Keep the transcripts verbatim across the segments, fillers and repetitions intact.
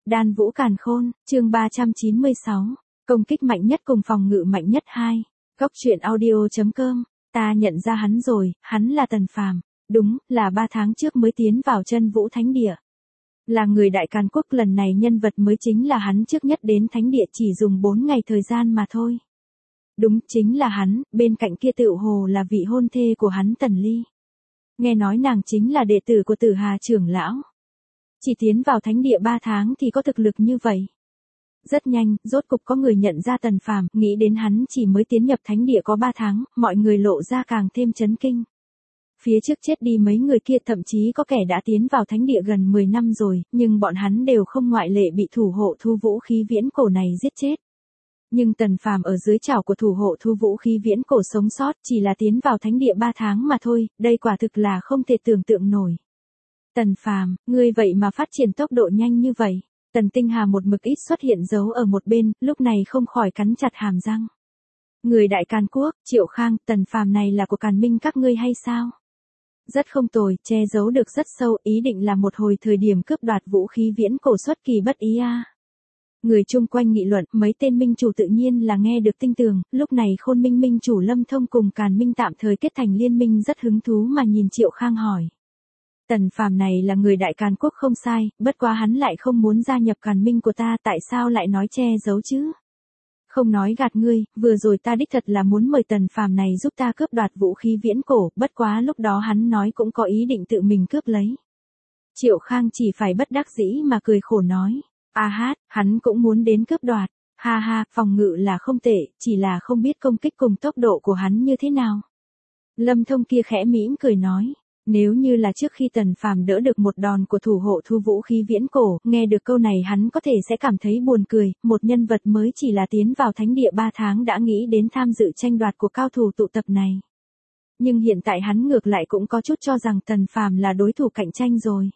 Đan Vũ Càn Khôn, chương ba trăm chín mươi sáu. Công kích mạnh nhất cùng phòng ngự mạnh nhất hai. Góc truyện audio.com. Ta nhận ra hắn rồi, hắn là Tần Phàm. Đúng, là ba tháng trước mới tiến vào Chân Vũ Thánh Địa. Là người Đại Càn Quốc, lần này nhân vật mới chính là hắn, trước nhất đến Thánh Địa chỉ dùng bốn ngày thời gian mà thôi. Đúng, chính là hắn, bên cạnh kia tựu hồ là vị hôn thê của hắn Tần Ly. Nghe nói nàng chính là đệ tử của Tử Hà trưởng lão. Chỉ tiến vào Thánh Địa ba tháng thì có thực lực như vậy. Rất nhanh, rốt cục có người nhận ra Tần Phàm, nghĩ đến hắn chỉ mới tiến nhập Thánh Địa có ba tháng, mọi người lộ ra càng thêm chấn kinh. Phía trước chết đi mấy người kia, thậm chí có kẻ đã tiến vào Thánh Địa gần mười năm rồi, nhưng bọn hắn đều không ngoại lệ bị thủ hộ thu vũ khí viễn cổ này giết chết. Nhưng Tần Phàm ở dưới trảo của thủ hộ thu vũ khí viễn cổ sống sót, chỉ là tiến vào Thánh Địa ba tháng mà thôi, đây quả thực là không thể tưởng tượng nổi. Tần Phàm, ngươi vậy mà phát triển tốc độ nhanh như vậy. Tần Tinh Hà một mực ít xuất hiện giấu ở một bên, lúc này không khỏi cắn chặt hàm răng. Người Đại Càn Quốc, Triệu Khang, Tần Phàm này là của Càn Minh các ngươi hay sao? Rất không tồi, che giấu được rất sâu, ý định là một hồi thời điểm cướp đoạt vũ khí viễn cổ xuất kỳ bất ý a. À. Người chung quanh nghị luận, mấy tên minh chủ tự nhiên là nghe được tinh tường, lúc này Khôn Minh minh chủ Lâm Thông cùng Càn Minh tạm thời kết thành liên minh rất hứng thú mà nhìn Triệu Khang hỏi. Tần Phàm này là người Đại Càn Quốc không sai, bất quá hắn lại không muốn gia nhập Càn Minh của ta, tại sao lại nói che giấu chứ? Không nói gạt ngươi, vừa rồi ta đích thật là muốn mời Tần Phàm này giúp ta cướp đoạt vũ khí viễn cổ, bất quá lúc đó hắn nói cũng có ý định tự mình cướp lấy. Triệu Khang chỉ phải bất đắc dĩ mà cười khổ nói, a hát, hắn cũng muốn đến cướp đoạt, ha ha, phòng ngự là không tệ, chỉ là không biết công kích cùng tốc độ của hắn như thế nào. Lâm Thông kia khẽ mỉm cười nói. Nếu như là trước khi Tần Phàm đỡ được một đòn của thủ hộ thu vũ khí viễn cổ, nghe được câu này hắn có thể sẽ cảm thấy buồn cười, một nhân vật mới chỉ là tiến vào Thánh Địa ba tháng đã nghĩ đến tham dự tranh đoạt của cao thủ tụ tập này. Nhưng hiện tại hắn ngược lại cũng có chút cho rằng Tần Phàm là đối thủ cạnh tranh rồi.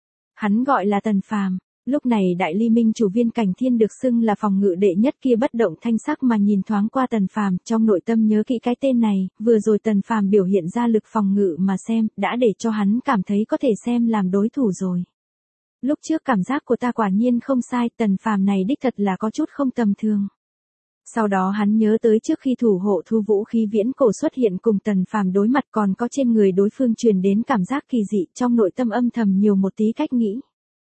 Hắn gọi là Tần Phàm. Lúc này Đại Ly Minh chủ Viên Cảnh Thiên được xưng là phòng ngự đệ nhất kia bất động thanh sắc mà nhìn thoáng qua Tần Phàm, trong nội tâm nhớ kỹ cái tên này, vừa rồi Tần Phàm biểu hiện ra lực phòng ngự mà xem, đã để cho hắn cảm thấy có thể xem làm đối thủ rồi. Lúc trước cảm giác của ta quả nhiên không sai, Tần Phàm này đích thật là có chút không tầm thường. Sau đó hắn nhớ tới trước khi thủ hộ thu vũ khí viễn cổ xuất hiện cùng Tần Phàm đối mặt, còn có trên người đối phương truyền đến cảm giác kỳ dị, trong nội tâm âm thầm nhiều một tí cách nghĩ.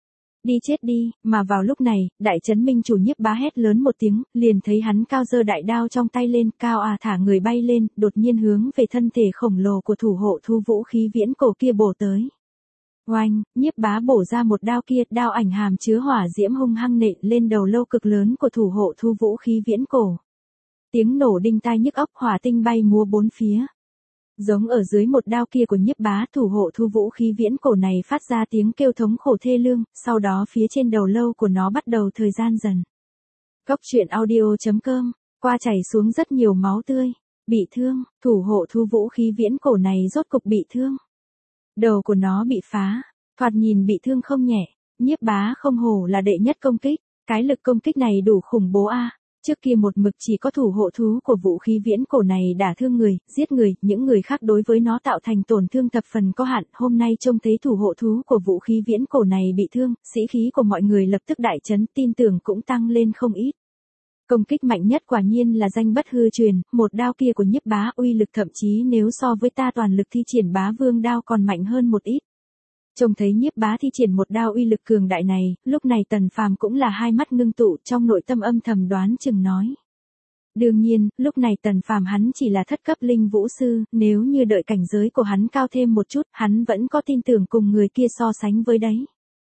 Đi chết đi, mà vào lúc này, Đại Trấn Minh chủ Nhiếp Bá hét lớn một tiếng, liền thấy hắn cao giơ đại đao trong tay lên, cao à thả người bay lên, đột nhiên hướng về thân thể khổng lồ của thủ hộ thu vũ khí viễn cổ kia bổ tới. Oanh, Nhiếp Bá bổ ra một đao kia, đao ảnh hàm chứa hỏa diễm hung hăng nện lên đầu lâu cực lớn của thủ hộ thu vũ khí viễn cổ. Tiếng nổ đinh tai nhức óc, hỏa tinh bay múa bốn phía. Giống ở dưới một đao kia của Nhiếp Bá, thủ hộ thu vũ khí viễn cổ này phát ra tiếng kêu thống khổ thê lương, sau đó phía trên đầu lâu của nó bắt đầu thời gian dần. Góc truyện audio.com, qua chảy xuống rất nhiều máu tươi, bị thương, thủ hộ thu vũ khí viễn cổ này rốt cục bị thương. Đầu của nó bị phá, thoạt nhìn bị thương không nhẹ, Nhiếp Bá không hổ là đệ nhất công kích, cái lực công kích này đủ khủng bố a. À. Trước kia một mực chỉ có thủ hộ thú của vũ khí viễn cổ này đả thương người, giết người, những người khác đối với nó tạo thành tổn thương thập phần có hạn, hôm nay trông thấy thủ hộ thú của vũ khí viễn cổ này bị thương, sĩ khí của mọi người lập tức đại chấn, tin tưởng cũng tăng lên không ít. Công kích mạnh nhất quả nhiên là danh bất hư truyền, một đao kia của Nhiếp Bá uy lực thậm chí nếu so với ta toàn lực thi triển Bá Vương đao còn mạnh hơn một ít. Trông thấy Nhiếp Bá thi triển một đao uy lực cường đại này, lúc này Tần Phàm cũng là hai mắt ngưng tụ, trong nội tâm âm thầm đoán chừng nói. Đương nhiên, lúc này Tần Phàm hắn chỉ là thất cấp linh vũ sư, nếu như đợi cảnh giới của hắn cao thêm một chút, hắn vẫn có tin tưởng cùng người kia so sánh với đấy.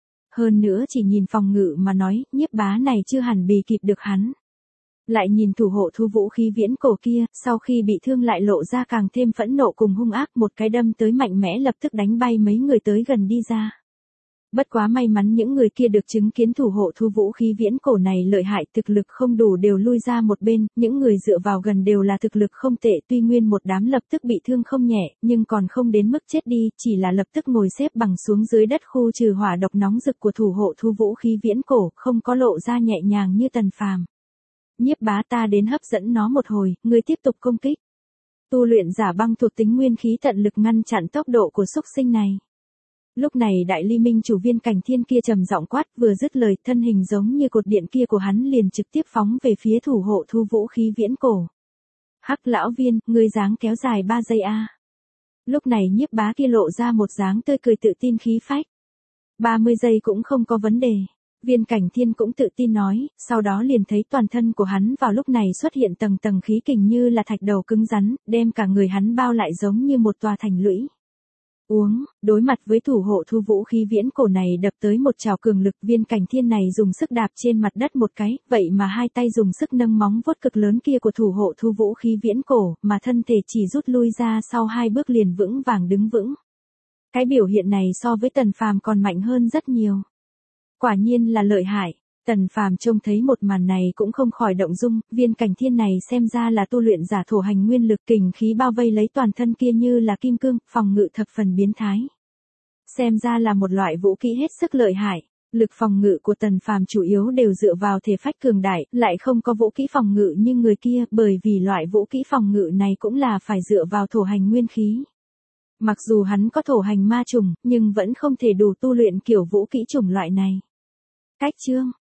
Hơn nữa chỉ nhìn phòng ngự mà nói, Nhiếp Bá này chưa hẳn bì kịp được hắn. Lại nhìn thủ hộ thu vũ khí viễn cổ kia, sau khi bị thương lại lộ ra càng thêm phẫn nộ cùng hung ác, một cái đâm tới mạnh mẽ lập tức đánh bay mấy người tới gần đi ra. Bất quá may mắn những người kia được chứng kiến thủ hộ thu vũ khí viễn cổ này lợi hại, thực lực không đủ đều lui ra một bên, những người dựa vào gần đều là thực lực không tệ, tuy nguyên một đám lập tức bị thương không nhẹ, nhưng còn không đến mức chết đi, chỉ là lập tức ngồi xếp bằng xuống dưới đất khu trừ hỏa độc nóng rực của thủ hộ thu vũ khí viễn cổ, không có lộ ra nhẹ nhàng như Tần Phàm. Nhiếp Bá, ta đến hấp dẫn nó một hồi, ngươi tiếp tục công kích. Tu luyện giả băng thuộc tính nguyên khí tận lực ngăn chặn tốc độ của xúc sinh này. Lúc này đại ly minh chủ Viên Cảnh Thiên kia trầm giọng quát, vừa dứt lời, thân hình giống như cột điện kia của hắn liền trực tiếp phóng về phía thủ hộ thu vũ khí viễn cổ. Hắc lão Viên, ngươi dáng kéo dài ba giây a. Lúc này Nhiếp Bá kia lộ ra một dáng tươi cười tự tin khí phách. ba mươi giây cũng không có vấn đề. Viên Cảnh Thiên cũng tự tin nói, sau đó liền thấy toàn thân của hắn vào lúc này xuất hiện tầng tầng khí kình như là thạch đầu cứng rắn, đem cả người hắn bao lại giống như một tòa thành lũy. Uống, đối mặt với thủ hộ thu vũ khí viễn cổ này đập tới một trào cường lực, Viên Cảnh Thiên này dùng sức đạp trên mặt đất một cái, vậy mà hai tay dùng sức nâng móng vuốt cực lớn kia của thủ hộ thu vũ khí viễn cổ, mà thân thể chỉ rút lui ra sau hai bước liền vững vàng đứng vững. Cái biểu hiện này so với Tần Phàm còn mạnh hơn rất nhiều. Quả nhiên là lợi hại. Tần Phàm trông thấy một màn này cũng không khỏi động dung, Viên Cảnh Thiên này xem ra là tu luyện giả thổ hành nguyên lực, kình khí bao vây lấy toàn thân kia như là kim cương, phòng ngự thập phần biến thái. Xem ra là một loại vũ kỹ hết sức lợi hại. Lực phòng ngự của Tần Phàm chủ yếu đều dựa vào thể phách cường đại, lại không có vũ kỹ phòng ngự như người kia, bởi vì loại vũ kỹ phòng ngự này cũng là phải dựa vào thổ hành nguyên khí. Mặc dù hắn có thổ hành ma trùng, nhưng vẫn không thể đủ tu luyện kiểu vũ kỹ chủng loại này. Cách chương